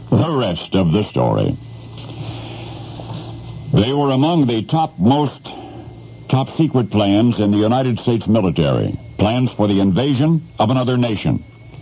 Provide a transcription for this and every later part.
The rest of the story. They were among the top secret plans in the United States military. Plans for the invasion of another nation.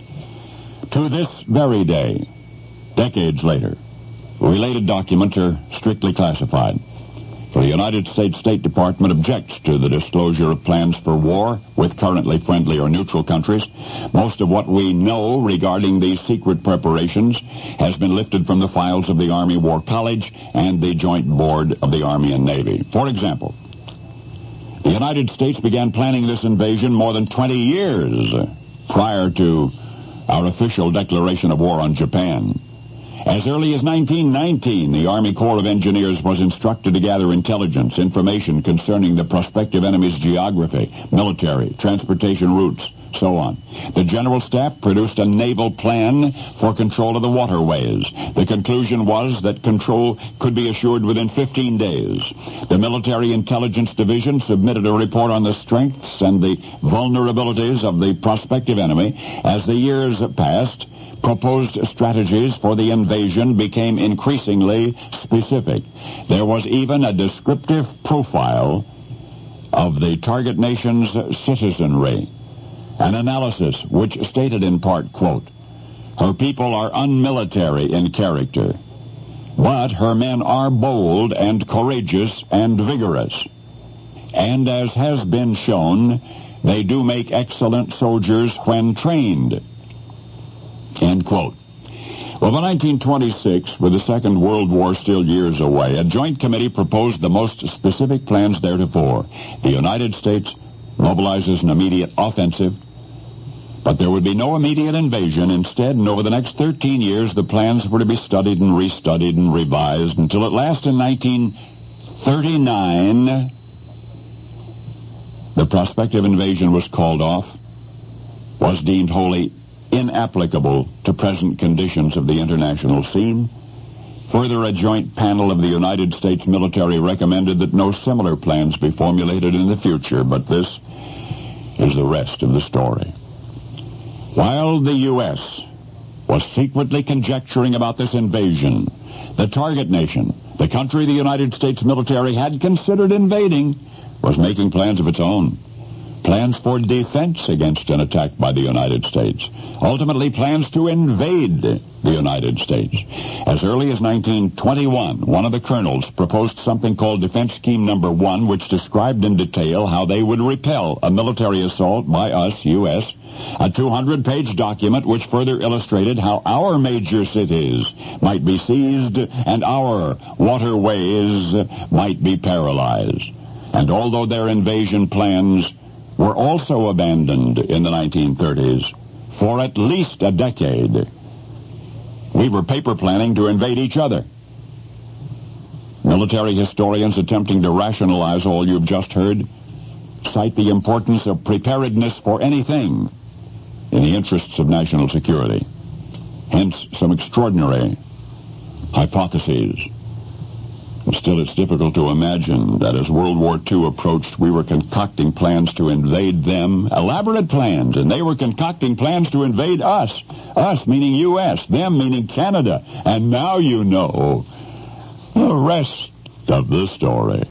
To this very day, decades later, related documents are strictly classified. For the United States State Department objects to the disclosure of plans for war with currently friendly or neutral countries. Most of what we know regarding these secret preparations has been lifted from the files of the Army War College and the Joint Board of the Army and Navy. For example, the United States began planning this invasion more than 20 years prior to our official declaration of war on Japan. As early as 1919, the Army Corps of Engineers was instructed to gather intelligence, information concerning the prospective enemy's geography, military, transportation routes, so on. The General Staff produced a naval plan for control of the waterways. The conclusion was that control could be assured within 15 days. The Military Intelligence Division submitted a report on the strengths and the vulnerabilities of the prospective enemy. As the years passed, proposed strategies for the invasion became increasingly specific. There was even a descriptive profile of the target nation's citizenry. An analysis which stated in part, quote, "Her people are unmilitary in character, but her men are bold and courageous and vigorous. And as has been shown, they do make excellent soldiers when trained." End quote. Well, by 1926, with the Second World War still years away, a joint committee proposed the most specific plans theretofore. The United States mobilizes an immediate offensive, but there would be no immediate invasion. Instead, and over the next 13 years, the plans were to be studied and restudied and revised until at last in 1939, the prospective invasion was called off, was deemed wholly inapplicable to present conditions of the international scene. Further, a joint panel of the United States military recommended that no similar plans be formulated in the future, but this is the rest of the story. While the U.S. was secretly conjecturing about this invasion, the target nation, the country the United States military had considered invading, was making plans of its own. Plans for defense against an attack by the United States. Ultimately, plans to invade the United States. As early as 1921, one of the colonels proposed something called Defense Scheme Number 1, which described in detail how they would repel a military assault by us, U.S., a 200-page document which further illustrated how our major cities might be seized and our waterways might be paralyzed. And although their invasion plans were also abandoned in the 1930s, for at least a decade, we were paper planning to invade each other. Military historians attempting to rationalize all you've just heard cite the importance of preparedness for anything in the interests of national security. Hence, some extraordinary hypotheses. And still, it's difficult to imagine that as World War II approached, we were concocting plans to invade them, elaborate plans, and they were concocting plans to invade us. Us meaning U.S., them meaning Canada. And now you know the rest of the story.